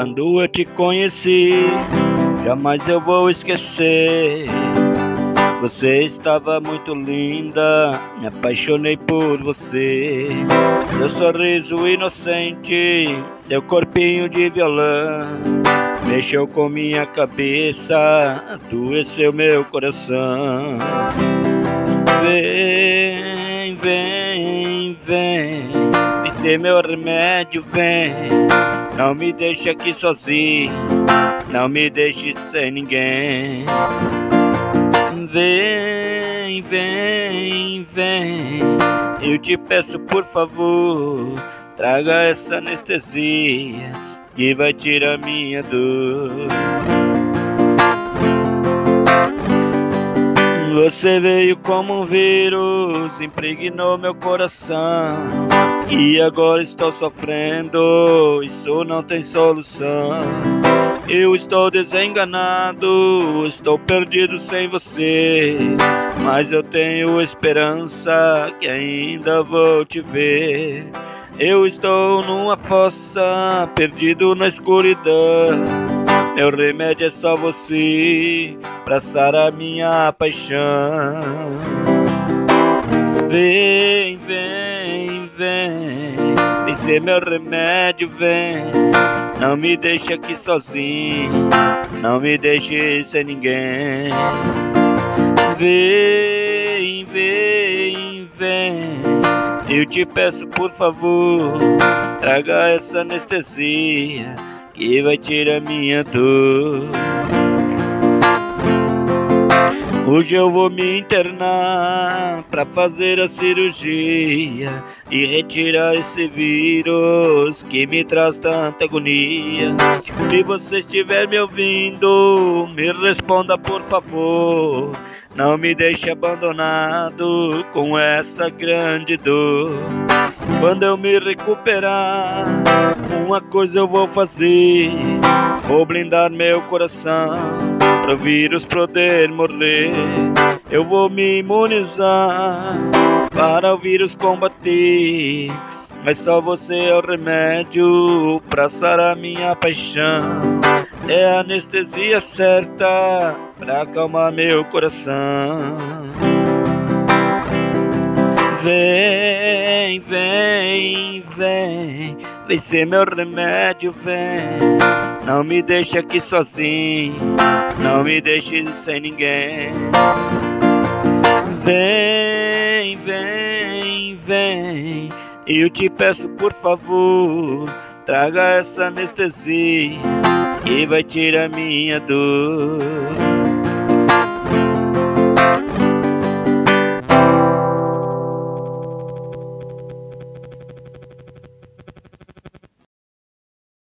Quando eu te conheci, jamais eu vou esquecer. Você estava muito linda, me apaixonei por você. Seu sorriso inocente, seu corpinho de violão, mexeu com minha cabeça, adoeceu meu coração. Vem, vem, vem, vem ser meu remédio, vem. Não me deixe aqui sozinho, não me deixe sem ninguém. Vem, vem, vem, eu te peço por favor, traga essa anestesia que vai tirar minha dor. Você veio como um vírus, impregnou meu coração, e agora estou sofrendo, isso não tem solução. Eu estou desenganado, estou perdido sem você, mas eu tenho esperança que ainda vou te ver. Eu estou numa fossa, perdido na escuridão, meu remédio é só você, pra sarar minha paixão. Vem, vem, vem, vem ser meu remédio, vem. Não me deixe aqui sozinho, não me deixe sem ninguém. Vem, vem, vem, eu te peço por favor, traga essa anestesia que vai tirar minha dor. Hoje eu vou me internar pra fazer a cirurgia e retirar esse vírus que me traz tanta agonia. Se você estiver me ouvindo, me responda por favor. Não me deixe abandonado com essa grande dor. Quando eu me recuperar, uma coisa eu vou fazer, vou blindar meu coração para o vírus poder morrer. Eu vou me imunizar para o vírus combater, mas só você é o remédio pra sarar minha paixão. É a anestesia certa pra acalmar meu coração. Vem, vem, vem, vem ser meu remédio, vem. Não me deixe aqui sozinho, não me deixe sem ninguém. Vem, vem, vem, eu te peço por favor, traga essa anestesia que vai tirar minha dor.